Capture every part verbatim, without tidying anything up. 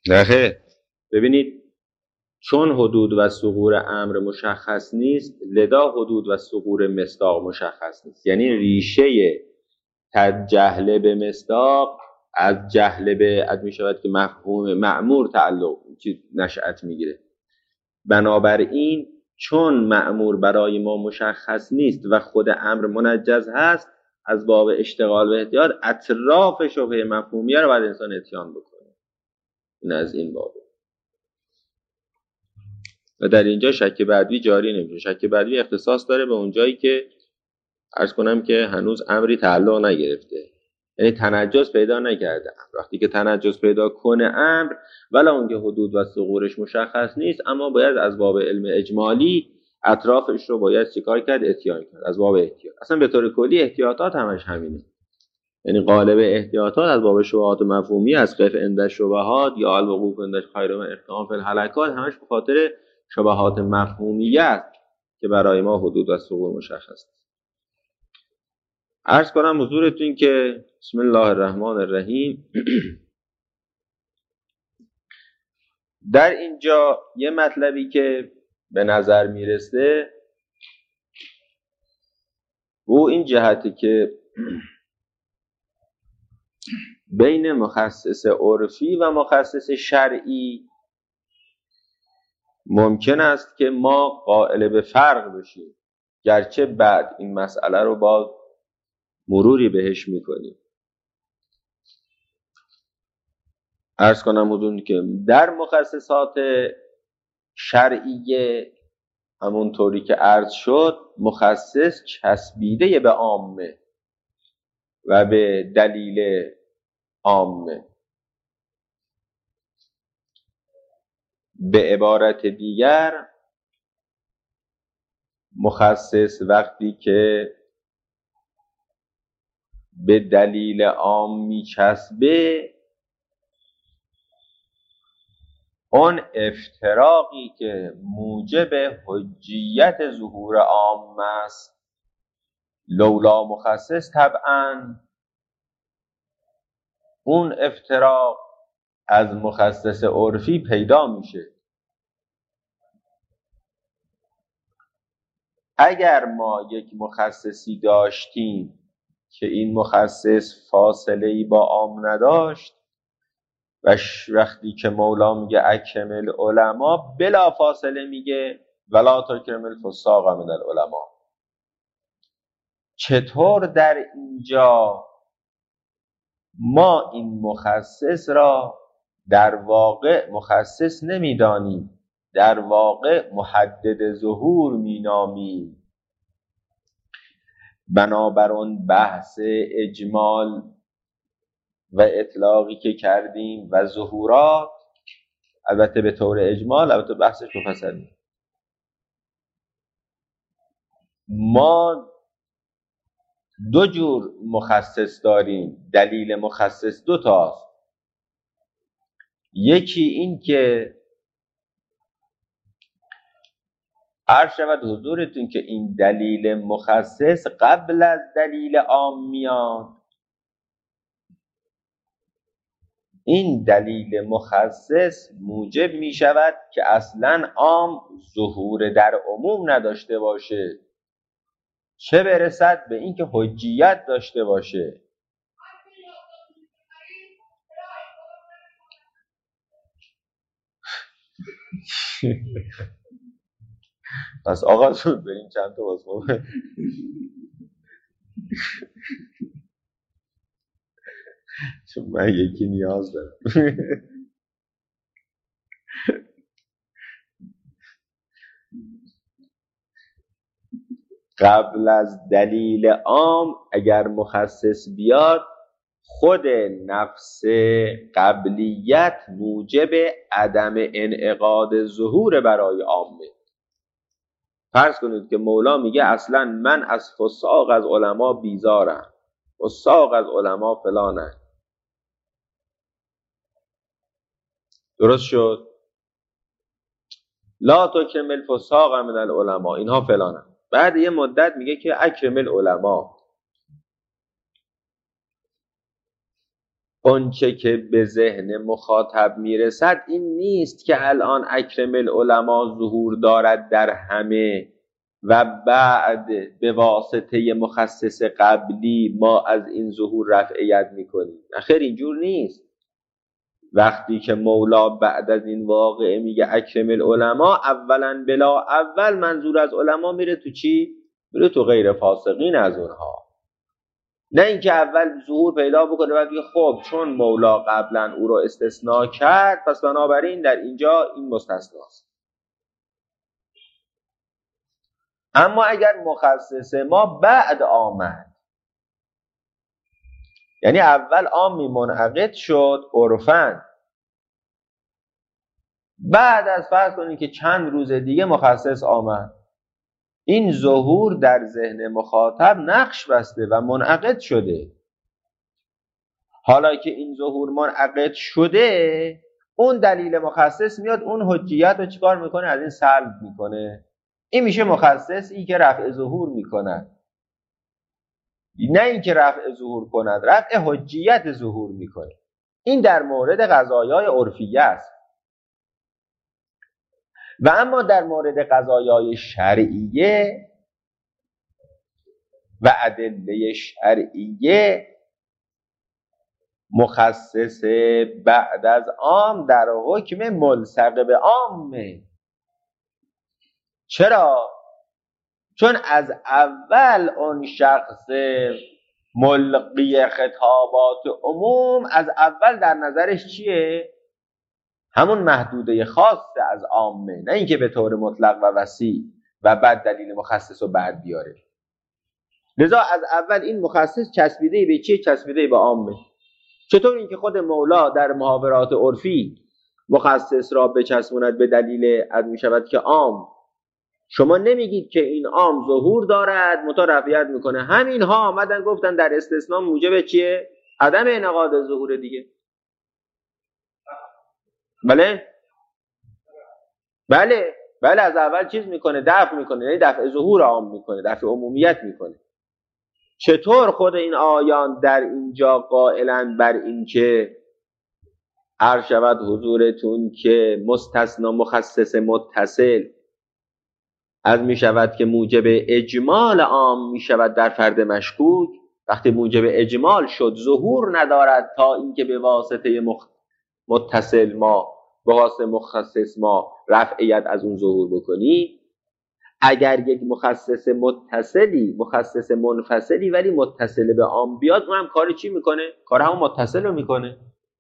نخه ببینید، چون حدود و ثغور امر مشخص نیست، لذا حدود و ثغور مصداق مشخص نیست. یعنی ریشه تجهل به مصداق از جهل به اد می شود که مفهوم مأمور تعلق نشأت میگیره. بنابراین چون مأمور برای ما مشخص نیست و خود امر منجز هست، از باب اشتغال به احتیاط اطراف شبهه مفهومیه رو باید انسان اتیان بکنه. این از این بابه. و در اینجا شک بعدی جاری نمیشه. شک بعدی اختصاص داره به اون جایی که عرض کنم که هنوز امری تعلق نگرفته، یعنی تنجس پیدا نکرده. وقتی که تنجس پیدا کنه امر، ولی اون که حدود و ثغورش مشخص نیست، اما باید از باب علم اجمالی اطرافش رو باید چیکار کرد؟ اتیان کرد. از باب احتیاط. اصلا به طور کلی احتیاطات همش همینه. یعنی غالب احتیاطات از باب شبهات مفهومی، از قف عند شبهات یا الوقوف عند خیر و احتمال فی الهلکات، همش به خاطر شبهات مفهومیه است که برای ما حدود و ثغور مشخص است. عرض کنم حضورتون که بسم الله الرحمن الرحیم در اینجا یه مطلبی که به نظر میرسه او این جهتی که بین مخصص عرفی و مخصص شرعی ممکن است که ما قائل به فرق بشیم، گرچه بعد این مسئله رو با مروری بهش میکنیم. عرض کنم حضور که در مخصصات شرعیه همونطوری که عرض شد، مخصص چسبیده به عامه و به دلیل عامه. به عبارت دیگر، مخصص وقتی که به دلیل عام میچسبه، اون افتراقی که موجب حجیت ظهور عام است، لولا مخصص طبعا اون افتراق از مخصص عرفی پیدا میشه. اگر ما یک مخصصی داشتیم که این مخصص فاصله‌ای با عام نداشت و وقتی که مولا میگه اکمل علما، بلا فاصله میگه ولا تکمل فساق من العلماء. چطور در اینجا ما این مخصص را در واقع مخصص نمیدانیم، در واقع محدد ظهور مینامیم؟ بنابر اون بحث اجمال و اطلاقی که کردیم و ظهورات، البته به طور اجمال، البته بحثش مفصلی، ما دو جور مخصص داریم. دلیل مخصص دو تاست. یکی این که عرض شود حضورتون که این دلیل مخصص قبل از دلیل عام میاد. این دلیل مخصص موجب می شود که اصلا عام ظهور در عموم نداشته باشه، چه برسد به این که حجیت داشته باشه. پس آقا شد بریم چند تا بازمون. چون من یکی نیاز دارم. قبل از دلیل عام اگر مخصص بیاد، خود نفس قبلیت موجب عدم انعقاد ظهور برای عامه. فرض کنید که مولا میگه اصلا من از فساق از علما بیزارم، فساق از علما فلانه. درست شد؟ لا تکمل فساق من العلماء، اینها فلانه. بعد یه مدت میگه که اکمل علما. اونچه که به ذهن مخاطب میرسد این نیست که الان اکرم العلماء ظهور دارد در همه و بعد به واسطه مخصص قبلی ما از این ظهور رفعیت میکنیم. خیر اینجور نیست. وقتی که مولا بعد از این واقعه میگه اکرم العلماء، اولا بلا اول منظور از علما میره تو چی؟ میره تو غیر فاسقین از اونها. نه اینکه اول ظهور پیدا بکنه بعد بگه خب چون مولا قبلا او رو استثناء کرد پس بنابراین در اینجا این مستثناست. اما اگر مخصص ما بعد آمد، یعنی اول عامی منعقد شد عرفاً، بعد از فرض کنید که چند روز دیگه مخصص آمد، این ظهور در ذهن مخاطب نقش بسته و منعقد شده. حالا که این ظهور منعقد شده، اون دلیل مخصص میاد اون حجیت رو چیکار میکنه؟ از این سلب میکنه. این میشه مخصصی که رفع ظهور میکند، نه این که رفع ظهور کند، رفع حجیت ظهور میکنه. این در مورد قضایای عرفیه است. و اما در مورد قضایای شرعیه و ادله شرعیه، مخصص بعد از عام در حکم ملصق به عامه. چرا؟ چون از اول اون شخص ملقی خطابات عموم از اول در نظرش چیه؟ همون محدوده خاص از عامه، نه اینکه به طور مطلق و وسیع و بعد دلیل مخصص رو بعد بیاره. لذا از اول این مخصص چسبیده به چیه؟ چسبیده به عامه. چطور اینکه خود مولا در محاورات عرفی مخصص را بچسبوند به دلیل از می شود که عام، شما نمیگید که این عام ظهور دارد مترفعیت میکنه. همین ها آمدن گفتن در استثناء موجب چیه؟ عدم انعقاد ظهور دیگه. بله بله بله از اول چیز میکنه، دفع میکنه، یعنی دفع ظهور عام میکنه، دفع عمومیت میکنه. چطور خود این آیان در اینجا قائلن بر این که هر شود حضورتون که مستثنا مخصص متصل از می شود که موجب اجمال عام می شود در فرد مشکوک، وقتی موجب اجمال شد ظهور ندارد تا اینکه به واسطه مخ... متصل ما به واسطه مخصص ما رفعیت از اون ظهور بکنی. اگر یک مخصص متصلی مخصص منفصلی ولی متصل به عام بیاد، اونم کار چی میکنه؟ کار همون متصل رو میکنه.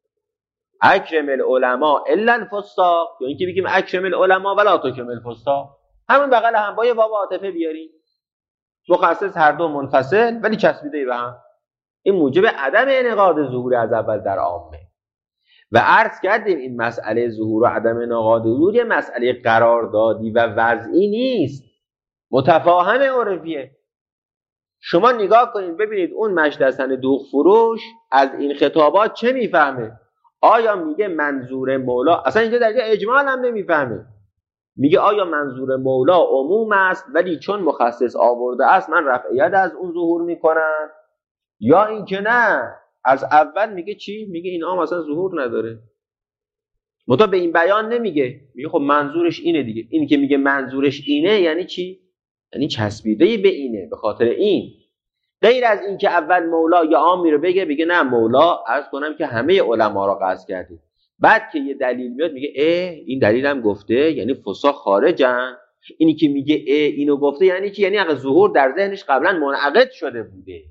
اکرم العلماء الا الفساق، یا اینکه بگیم اکرم العلماء ولا تکرم الفساق، همون بغل هم با یه باب عاطفه بیاریم، مخصص هر دو منفصل ولی چسبیده به هم. این موجب عدم انعقاد ظهور از اول در عامه. و عرض کردیم این مسئله ظهور و عدم انعقاد ظهور یه مسئله قراردادی و وضعی نیست، متفاهم عرفیه. شما نگاه کنید ببینید اون مجلسن دوغ فروش از این خطابات چه میفهمه؟ آیا میگه منظور مولا، اصلا اینجا در اجمال هم نمیفهمه، میگه آیا منظور مولا عموم است ولی چون مخصص آورده است من رفعیت از اون ظهور میکنم، یا اینکه نه از اول میگه چی؟ میگه این عام اصلا ظهور نداره. متا به این بیان نمیگه، میگه خب منظورش اینه دیگه. این که میگه منظورش اینه یعنی چی؟ یعنی چسبیده به اینه، به خاطر این. غیر از این که اول مولا یا عامی رو بگه، بگه نه مولا عرض کنم که همه علما رو قصد کرده، بعد که یه دلیل میاد میگه اه این دلیل هم گفته یعنی فساق خارجن. اینی که میگه اه اینو گفته یعنی چی؟ یعنی اگه ظهور در ذهنش قبلا منعقد شده بوده،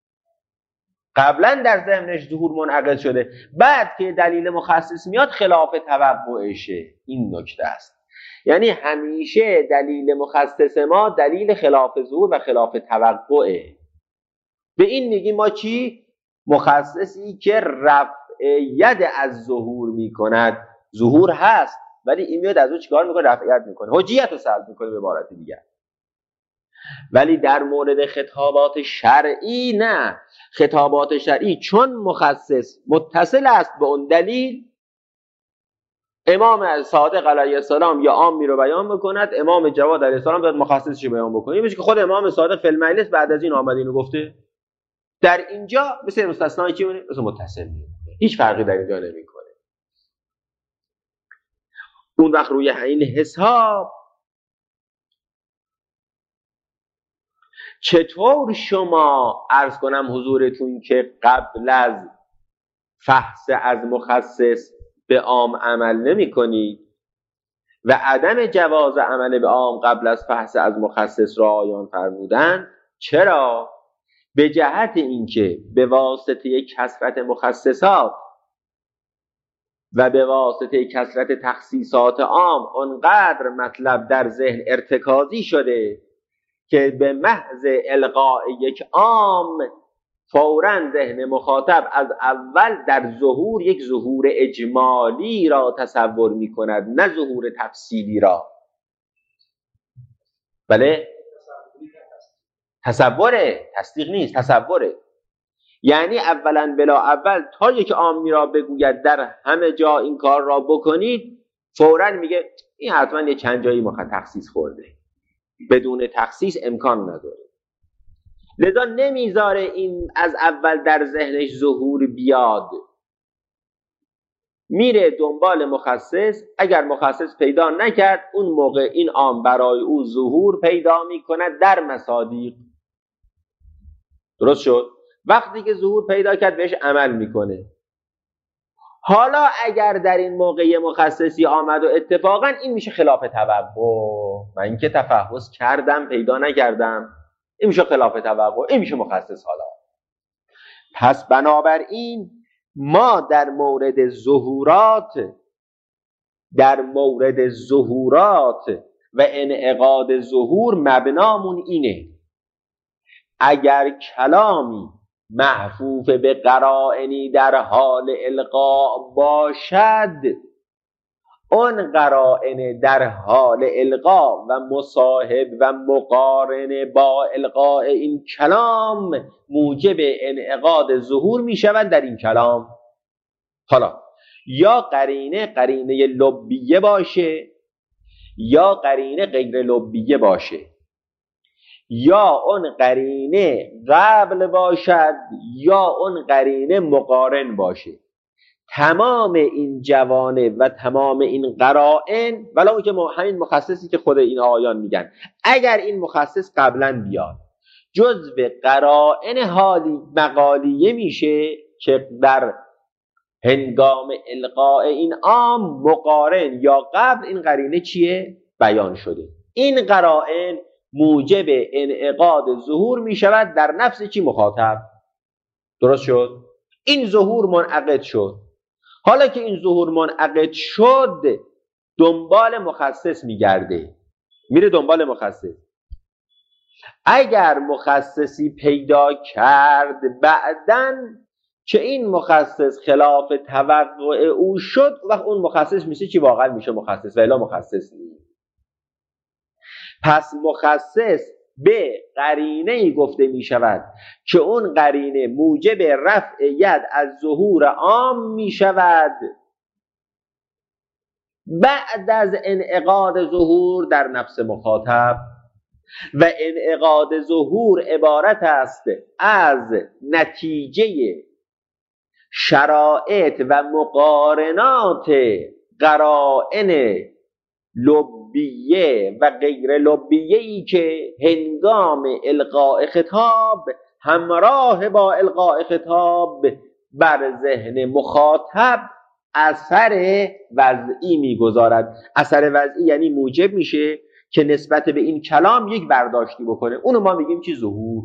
قبلا در ذهنش ظهور منعقد شده، بعد که دلیل مخصص میاد خلاف توقعشه. این نکته است. یعنی همیشه دلیل مخصص ما دلیل خلاف ظهور و خلاف توقعه. به این میگیم ما چی؟ مخصصی که رفع ید از ظهور میکند. ظهور هست ولی این میاد از اون چیکار میکنه؟ رفعیت میکنه، حجیت رو سلب میکنه به عبارت دیگر. ولی در مورد خطابات شرعی نه. خطابات شرعی چون مخصص متصل است به اون دلیل، امام صادق علیه السلام یا عامی رو بیان میکند، امام جواد علیه السلام باید مخصصش رو بیان بکنه. میشه که خود امام صادق فی المجلس بعد از این آمد اینو گفته. در اینجا مثل مستثنای چی میمونه؟ مثل متصل میمونه. هیچ فرقی در اینجا نمیکنه. اون وقت روی این حساب چطور شما عرض کنم حضورتون که قبل از فحص از مخصص به عام عمل نمی کنید و عدم جواز عمل به عام قبل از فحص از مخصص را آیان فرمودن؟ چرا؟ به جهت اینکه به واسطه کثرت مخصصات و به واسطه کثرت تخصیصات عام اونقدر مطلب در ذهن ارتکازی شده که به محض القاء یک عام فوراً ذهن مخاطب از اول در ظهور یک ظهور اجمالی را تصور می کند، نه ظهور تفصیلی را. بله؟ تصوره، تصدیق نیست، تصوره. یعنی اولا بلا اول تا یک عامی را بگوید در همه جا این کار را بکنید، فوراً میگه این حتما یه چند جایی مخاطب تخصیص خورده، بدون تخصیص امکان نداره. لذا نمیذاره این از اول در ذهنش ظهور بیاد، میره دنبال مخصص. اگر مخصص پیدا نکرد اون موقع این عام برای او ظهور پیدا میکند در مصادیق. درست شد؟ وقتی که ظهور پیدا کرد بهش عمل میکنه. حالا اگر در این موقع مخصصی آمد و اتفاقا این میشه خلاف توقع، من اینکه تفحص کردم پیدا نکردم، این میشه خلاف توقع، این میشه مخصص. حالا پس بنابراین ما در مورد ظهورات در مورد ظهورات و انعقاد ظهور مبنامون اینه: اگر کلامی محفوف به قرائنی در حال القاء باشد، اون قرائن در حال القاء و مصاحب و مقارن با القاء این کلام موجب انعقاد ظهور می شود در این کلام. حالا یا قرینه قرینه لبیه باشه یا قرینه غیر لبیه باشه، یا اون قرینه قبل باشد یا اون قرینه مقارن باشه، تمام این جوانب و تمام این قرائن، ولو که همین مخصصی که خود این آیان میگن، اگر این مخصص قبلا بیاد جزء قرائن حالی مقالیه میشه که در هنگام القاء این عام مقارن یا قبل این قرینه چیه؟ بیان شده. این قرائن موجب انعقاد ظهور میشود در نفس چی؟ مخاطب. درست شد؟ این ظهور منعقد شد. حالا که این ظهور منعقد شد دنبال مخصص میگرده، میره دنبال مخصص. اگر مخصصی پیدا کرد بعدن که این مخصص خلاف توقع او شد، وقت اون مخصص میشه چی؟ واقعا میشه مخصص و الا مخصص نیست. پس مخصص به قرینه‌ای گفته می شود که اون قرینه موجب رفع ید از ظهور عام می شود بعد از انعقاد ظهور در نفس مخاطب. و انعقاد ظهور عبارت است از نتیجه شرائط و مقارنات قرائن لبیه و غیر لبیه‌ای که هنگام القاء خطاب همراه با القاء خطاب بر ذهن مخاطب اثر وضعی میگذارد. اثر وضعی یعنی موجب میشه که نسبت به این کلام یک برداشتی بکنه. اونو ما میگیم چی؟ ظهور.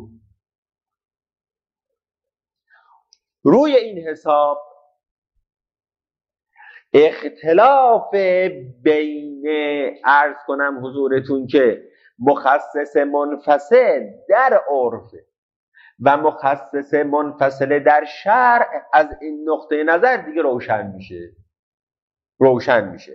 روی این حساب اختلاف بین عرض کنم حضورتون که مخصص منفصل در عرف و مخصص منفصل در شرع از این نقطه نظر دیگه روشن میشه روشن میشه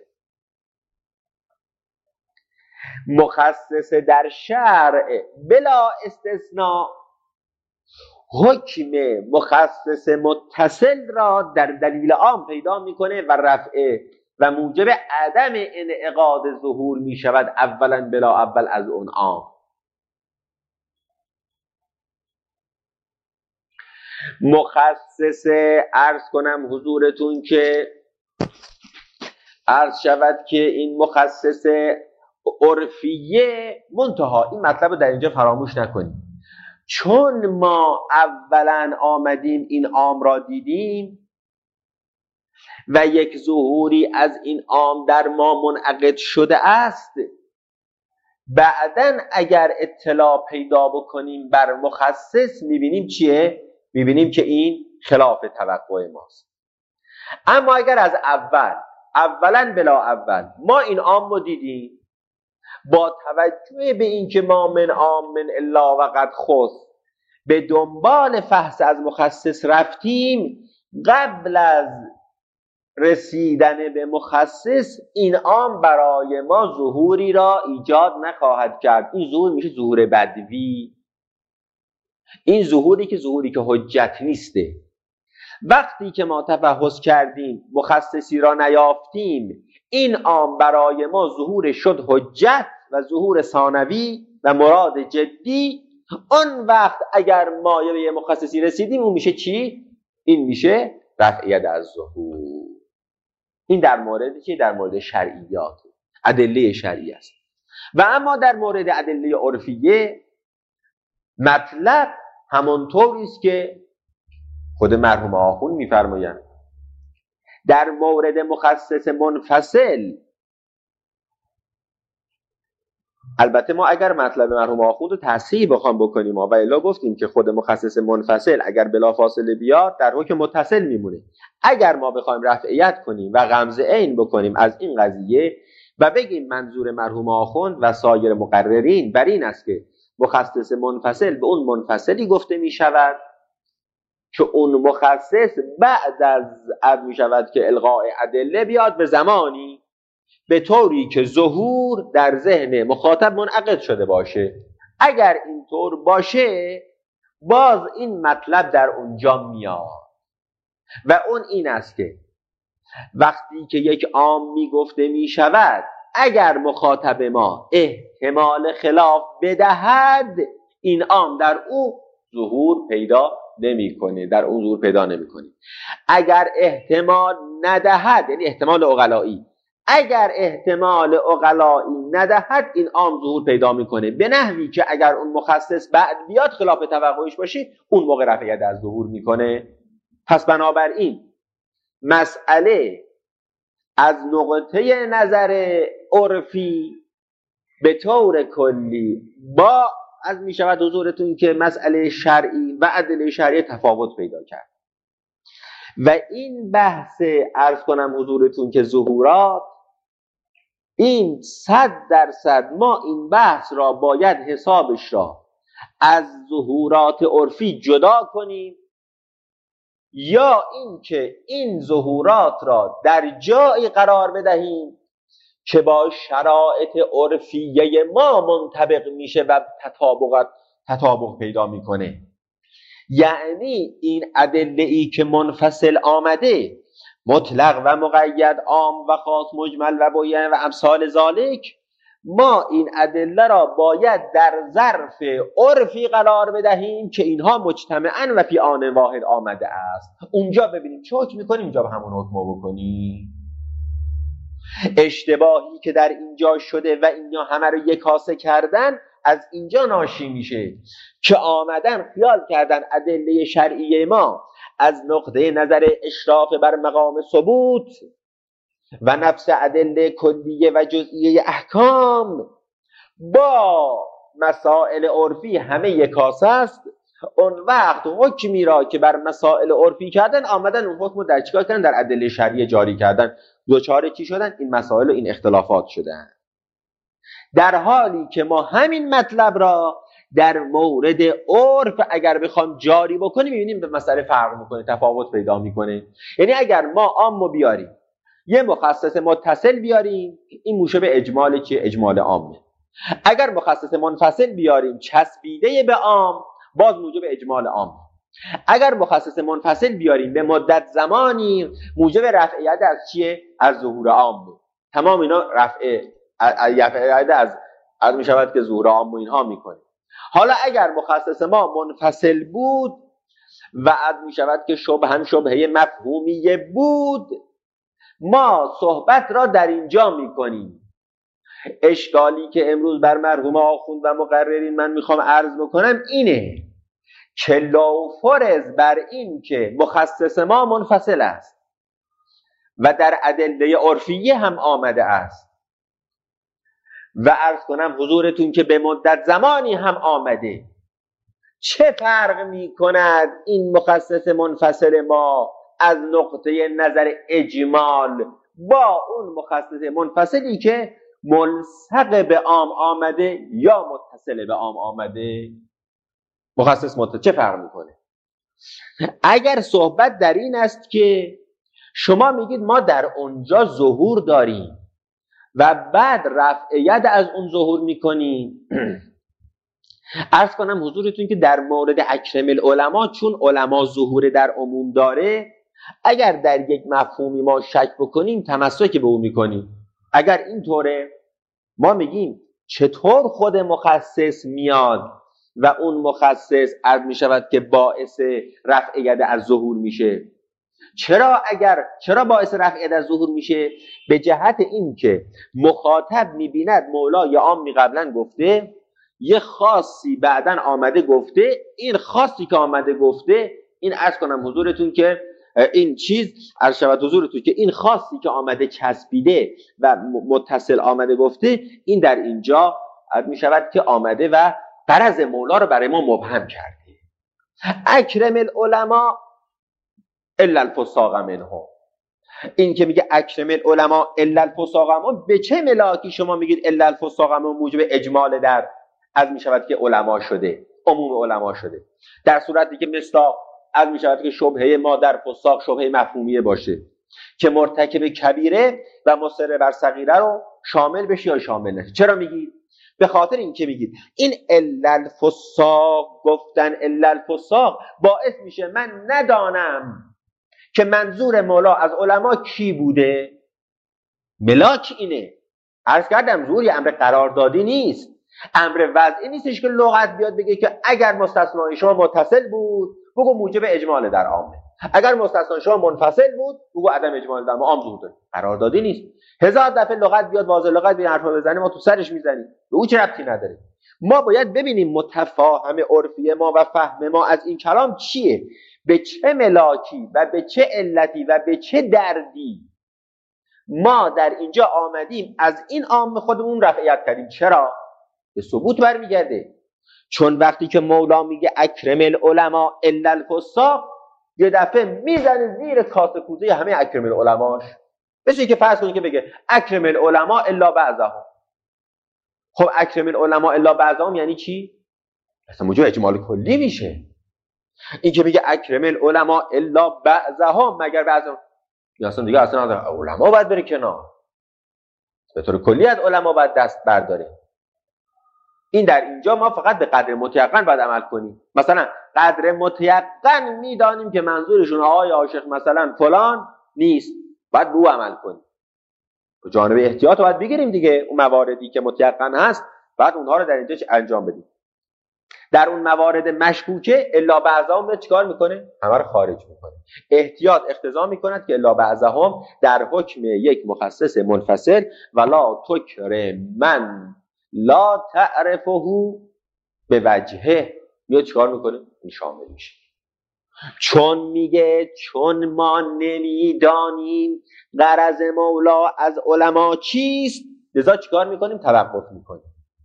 مخصص در شرع بلا استثناء حکم مخصص متصل را در دلیل عام پیدا میکنه و رفع و موجب عدم انعقاد ظهور میشود اولا بلا اول از اون عام. مخصص عرض کنم حضورتون که عرض شود که این مخصص عرفیه منتها این مطلب رو در اینجا فراموش نکنیم، چون ما اولا آمدیم این عام را دیدیم و یک ظهوری از این عام در ما منعقد شده است، بعدن اگر اطلاع پیدا بکنیم بر مخصص میبینیم چیه؟ میبینیم که این خلاف توقع ماست. اما اگر از اول اولا بلا اول ما این عام رو دیدیم، با توجه به اینکه ما من عام من الا و قد خص به دنبال فحص از مخصص رفتیم، قبل از رسیدن به مخصص این عام برای ما ظهوری را ایجاد نخواهد کرد. این ظهور میشه ظهور بدوی، این ظهوری که ظهوری که حجت نیسته. وقتی که ما تفحص کردیم مخصصی را نیافتیم، این عام برای ما ظهور شد حجت و ظهور ثانوی و مراد جدی. آن وقت اگر ما به یه مخصصی رسیدیم اون میشه چی؟ این میشه رفع ید از ظهور. این در موردی که در مورد شرعیات ادله شرعی است. و اما در مورد ادله عرفیه مطلب همانطوری است که خود مرحوم آخوند میفرمایند. در مورد مخصص منفصل، البته ما اگر مطلب مرحوم آخوند رو تصحیح بخوام بکنیم و الا گفتیم که خود مخصص منفصل اگر بلا فاصله بیاد در حکم متصل میمونه. اگر ما بخوایم رفعیت کنیم و غمزه عین بکنیم از این قضیه و بگیم منظور مرحوم آخوند و سایر مقررین بر این است که مخصص منفصل به اون منفصلی گفته می شود که اون مخصص بعد از عد می شود که الغاء ادله بیاد به زمانی به طوری که ظهور در ذهن مخاطب منعقد شده باشه. اگر اینطور باشه باز این مطلب در اونجا میاد و اون این است که وقتی که یک عام می گفته می شود اگر مخاطب ما احتمال خلاف بدهد، این عام در او ظهور پیدا نمی کنه، در اون ظهور پیدا نمی کنه. اگر احتمال ندهد، یعنی احتمال عقلایی، اگر احتمال عقلایی ندهد این عام ظهور پیدا میکنه به نحوی که اگر اون مخصص بعد بیاد خلاف توقعش باشه اون موقع رفع ید از ظهور میکنه. پس بنابراین مسئله از نقطه نظر عرفی به طور کلی با از میشود حضورتون که مسئله شرعی و ادله شرعی تفاوت پیدا کرد و این بحث عرض کنم حضورتون که ظهورات، این صد درصد ما این بحث را باید حسابش را از ظهورات عرفی جدا کنیم یا اینکه این ظهورات را در جایی قرار بدهیم که با شرایط عرفیه ما منطبق میشه و تطابق تطابق پیدا میکنه. یعنی این ادله ای که منفصل آمده مطلق و مقید، عام و خاص، مجمل و بیان و امثال ذالک، ما این ادله را باید در ظرف عرفی قرار بدهیم که اینها مجتمعاً و فی آن واحد آمده است. اونجا ببینیم چه حکم میکنیم، اینجا به همون حکم بکنیم. اشتباهی که در اینجا شده و اینا همه رو یک کاسه کردن از اینجا ناشی میشه که آمدن خیال کردن ادله شرعی ما از نقطه نظر اشراف بر مقام ثبوت و نفس ادله کلیه و جزئیه احکام با مسائل عرفی همه یک کاسه است. اون وقت حکمی را که بر مسائل عرفی کردن آمدن اون حکم در چیکار کردن؟ در ادله شرعی جاری کردن. دوچاره چی شدن؟ این مسائل و این اختلافات شدن، در حالی که ما همین مطلب را در مورد عرف اگر بخوام جاری بکنیم می‌بینیم به مسئله فرق میکنه، تفاوت پیدا میکنه. یعنی اگر ما عامو بیاریم یه مخصص متصل بیاریم این موشه به اجمال که اجمال عامه، اگر مخصص منفصل بیاریم چسبیده به عام باز موجب اجمال عام، اگر مخصص منفصل بیاریم به مدت زمانی موجب رفع ید از چیه؟ از ظهور عام. تمام اینا رفع ید از از می شود که ظهور عام و اینها میکنه. حالا اگر مخصص ما منفصل بود وعد می شود که شبهن شبهه مفهومیه بود. ما صحبت را در اینجا می کنیم. اشکالی که امروز بر مرحوم آخوند و مقررین من میخوام عرض بکنم اینه که لاوفرض بر این که مخصص ما منفصل است و در ادله عرفیه هم آمده است و عرض کنم حضورتون که به مدت زمانی هم آمده، چه فرق می کند این مخصص منفصل ما از نقطه نظر اجمال با اون مخصص منفصلی که ملصق به عام آمده یا متصل به عام آمده؟ مخصص متصل چه فرق میکنه؟ اگر صحبت در این است که شما میگید ما در اونجا ظهور داریم و بعد رفع ید از اون ظهور میکنیم، عرض کنم حضورتون که در مورد اکرم العلماء چون علما ظهور در عموم داره، اگر در یک مفهومی ما شک بکنیم تمسک به اون میکنیم. اگر اینطوره ما میگیم چطور خود مخصص میاد و اون مخصص عرض میشود که باعث رفع ید از ظهور میشه. چرا اگر چرا باعث رفع ید از ظهور میشه؟ به جهت این که مخاطب میبیند مولا یا عامی قبلا گفته، یه خاصی بعدن آمده گفته، این خاصی که آمده گفته، این عرض کنم حضورتون که این چیز عرض شود حضورتون که این خاصی که آمده چسبیده و متصل آمده گفته، این در اینجا عرض می شود که آمده و غرض مولا رو برای ما مبهم کرده. اکرم العلماء الا الفساق منهم، این که میگه اکرم العلماء الا الفساق منهم، به چه ملاکی شما میگید الا الفساق منهم موجب اجمال در از می شود که علما شده، عموم علما شده، در صورتی که مصداق از می شود که شبهه ما در فساق شبهه مفهومیه باشه که مرتکب کبیره و مصر بر صغیره رو شامل بشه یا شامل نشه. چرا میگید؟ به خاطر این که میگید این الا الفساق گفتن الا الفساق باعث میشه من ندانم که منظور مولا از علما کی بوده. ملاک اینه. عرض کردم ظهور امر قراردادی نیست، امر وضعی نیستش که لغت بیاد بگه که اگر مستثنای شما متصل بود بگو موجب اجمال در عامه، اگر مستثنای شما منفصل بود بگو عدم اجمال در عام ظهور داره. قراردادی نیست. هزار دفعه لغت بیاد واضح لغت بیاد حرفا بزنه ما تو سرش میزنیم، به او چه ربطی نداره. ما باید ببینیم متفاهم عرفی ما و فهم ما از این کلام چیه، به چه ملاکی و به چه علتی و به چه دردی ما در اینجا آمدیم از این عام خودمون رفعیت کردیم. چرا؟ به ثبوت برمیگرده. چون وقتی که مولا میگه اکرم العلماء الا الفساق، یه دفعه میزنه زیر کاسه کوزه همه اکرم العلماش. بشه که فرض کنید که بگه اکرم العلماء الا بعضهم. خب اکرم العلماء الا بعضهم یعنی چی؟ اصلا موجب اجمال کلی میشه. این که بگه اکرم العلماء الا بعضهم مگر بعضهم، یا اصلا دیگه اصلا علما باید بره کنار، به طور کلی از علما باید دست برداره. این در اینجا ما فقط به قدر متیقن باید عمل کنیم. مثلا قدر متیقن میدانیم که منظورشون آقای عاشق مثلا فلان نیست، باید به او عمل کنیم. به جانب احتیاط باید بگیریم دیگه. اون مواردی که متیقن هست باید اونها رو در اینجا انجام بدیم. در اون موارد مشکوکه الا بعضهم چیکار میکنه؟ همه رو خارج میکنه. احتیاط اقتضا میکند که الا بعضهم در حکم یک مخصص منفصل ولا تکرم من لا تعرفه به وجهه میاد چیکار میکنه؟ این شامل میشه. چون میگه چون ما نمیدانیم غرض مولا از علما چیست، لذا چیکار میکنیم؟ توقف میکنیم.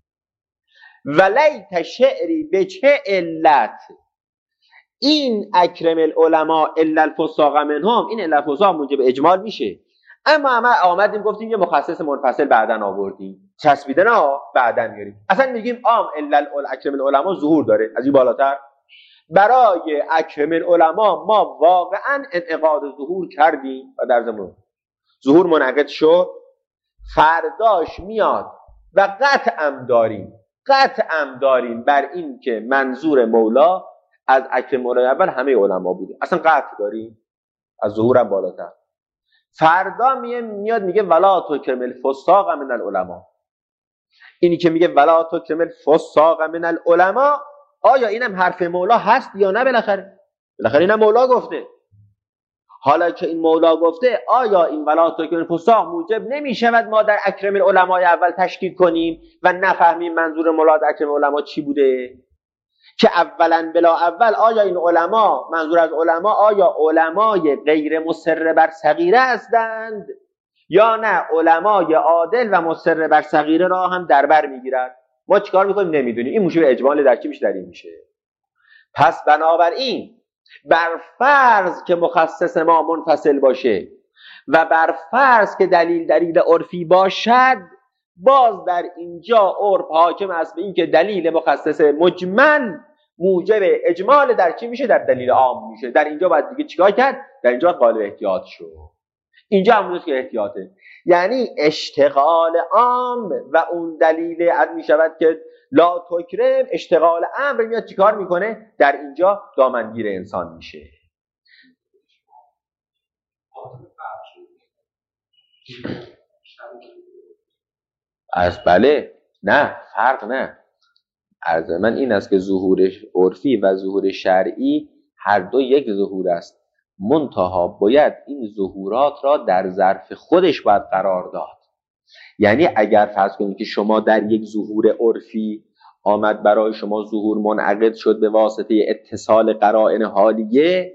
ولیت شعری به چه علت این اکرم العلماء الا الفساق منهم، این الا الفساق موجب اجمال میشه. اما ما آمدیم گفتیم یه مخصص منفصل بعدن آوردیم، چسبیده نه بعدن میاریم. اصلا میگیم عام الا اکرم العلماء ظهور داره. از این بالاتر برای اکرم العلماء ما واقعا انعقاد ظهور کردیم و در زمان ظهور منعقد شد. فرداش میاد و قطعم داریم قطعم داریم بر این که منظور مولا از اکرم العلماء همه علما بوده. اصلا قطع داریم از ظهورم بالاتر. فردا میاد میگه ولا تکرم الفساق من العلماء. اینی که میگه ولا تکرم الفساق من العلماء، آیا اینم حرف مولا هست یا نه؟ بالاخره بالاخره اینم مولا گفته. حالا که این مولا گفته، آیا این ولا تکن فساق موجب نمی شود ما در اکرم العلماء اول تشکیک کنیم و نفهمیم منظور مراد اکرم العلماء چی بوده؟ که اولا بلا اول آیا این علما، منظور از علما آیا علمای غیر مصر بر صغیره هستند یا نه علمای عادل و مصر بر صغیره را هم در بر میگیرد؟ ما چیکار میکنیم نمیدونیم. این موجب اجمال در چی میشه؟ در این میشه. پس بنابراین بر فرض که مخصص ما منفصل باشه و بر فرض که دلیل دلیل عرفی باشد، باز در اینجا عرف حاکم است به این که دلیل مخصص مجمل موجب اجمال در چی میشه؟ در دلیل عام میشه. در اینجا باید دیگه چیکار کرد؟ در اینجا قالب احتیاط شد. اینجا همونست که احتیاطه، یعنی اشتغال عام و اون دلیل عد میشود که لا تکرم، اشتغال امر میاد چیکار میکنه؟ در اینجا دامنگیر انسان میشه. از بله نه فرق نه. عرض من این است که ظهور عرفی و ظهور شرعی هر دو یک ظهور است، منتها باید این ظهورات را در ظرف خودش باید قرار داد. یعنی اگر فرض کنید که شما در یک ظهور عرفی آمد برای شما ظهور منعقد شد به واسطه اتصال قرائن حالیه،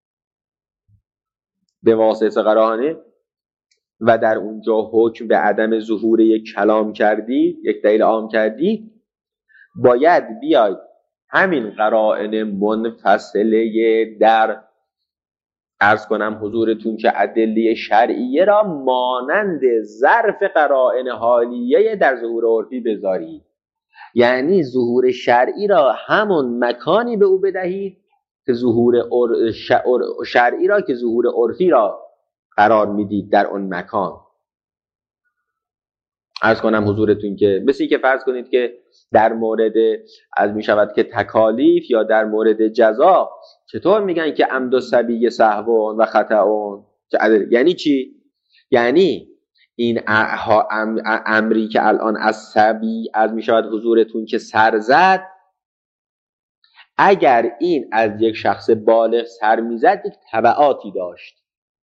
به واسطه قرائن، و در اونجا حکم به عدم ظهور یک کلام کردی، یک دلیل عام کردی، باید بیاید همین قرائن منفصله در عرض کنم حضورتون که ادله شرعیه را مانند ظرف قرائن حالیه در ظهور عرفی بذارید. یعنی ظهور شرعی را همون مکانی به او بدهید که ظهور شرعی را که ظهور عرفی را قرار میدید در اون مکان. عرض کنم حضورتون که مثل که فرض کنید که در مورد از می شود که تکالیف یا در مورد جزا چطور میگن که عمد و سبی سهو و خطا، یعنی چی؟ یعنی این امری که الان از سبی از می شود حضورتون که سر زد، اگر این از یک شخص بالغ سر میزد یک تبعاتی داشت.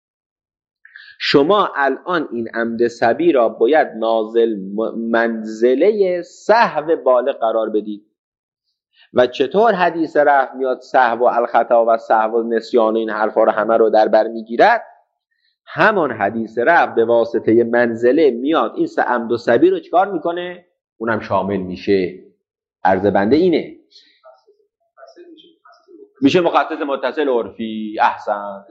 شما الان این عمد سبی را باید نازل منزله سهو بالغ قرار بدید. و چطور حدیث رفع میاد سهو و الخطا و سهو و نسیان این حرفا رو همه رو در بر میگیرد؟ همان حدیث رفع به واسطه منزله میاد این سه عمد و سبی رو چکار میکنه؟ اونم شامل میشه. عرض بنده اینه، میشه مخصص متصل عرفی. احسن،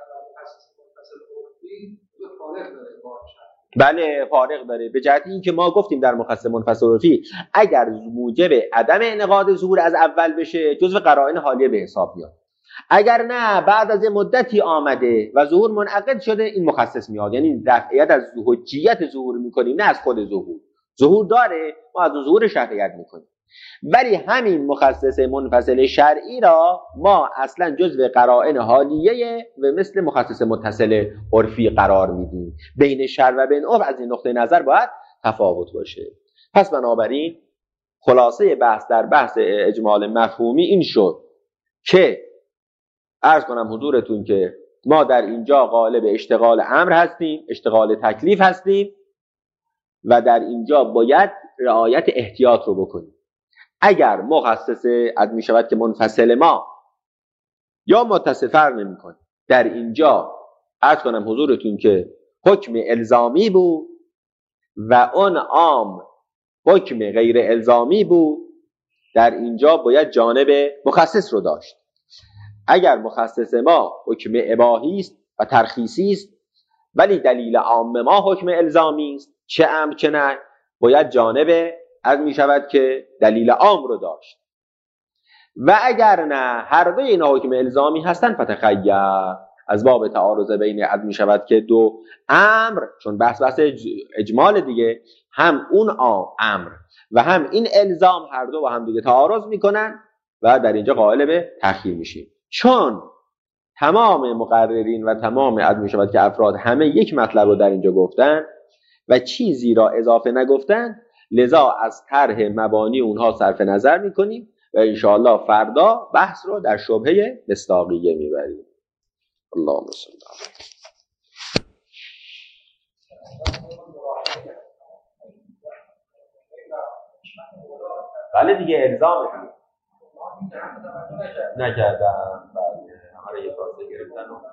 بله فارق داره. به جهت این که ما گفتیم در مخصص منفصل عرفی اگر موجب عدم انعقاد ظهور از اول بشه جزو قرائن حالیه به حساب میاد، اگر نه بعد از مدتی آمده و ظهور منعقد شده این مخصص میاد. یعنی رفعیت از حجیت ظهور میکنیم نه از خود ظهور. ظهور داره، ما از ظهور شرعیت میکنیم، ولی همین مخصص منفصل شرعی را ما اصلا جزو قرائن حالیه و مثل مخصص متصل عرفی قرار میدیم. بین شرع و بین عرف از این نقطه نظر باید تفاوت باشه. پس بنابراین خلاصه بحث در بحث اجمال مفهومی این شد که عرض کنم حضورتون که ما در اینجا قالب اشتغال امر هستیم، اشتغال تکلیف هستیم و در اینجا باید رعایت احتیاط رو بکنیم. اگر مخصص از می شود که منفصل ما یا متصل فرق نمی کنه، در اینجا عرض کنم حضورتون که حکم الزامی بود و اون عام حکم غیر الزامی بود، در اینجا باید جانب مخصص رو داشت. اگر مخصص ما حکم اباحی است و ترخیصی است ولی دلیل عام ما حکم الزامی است، چه امر چه نه، باید جانب از می شود که دلیل عام رو داشت. و اگر نه هر دوی اینا حکم الزامی هستن فتخیر، از باب تعارض بین از می شود که دو امر، چون بحث بحث اجمال دیگه، هم اون امر و هم این الزام هر دو با هم دیگه تعارض میکنن و در اینجا قائل به تأخیر میشیم. چون تمام مقررین و تمام از می شود که افراد همه یک مطلب رو در اینجا گفتن و چیزی را اضافه نگفتن، لذا از طرح مبانی اونها صرف نظر میکنیم و انشاءالله فردا بحث رو در شبهه مصداقیه میبریم. اللهم صل علی. بله دیگه الزامه نکردم. بله همه رو یه پاسه گرفتن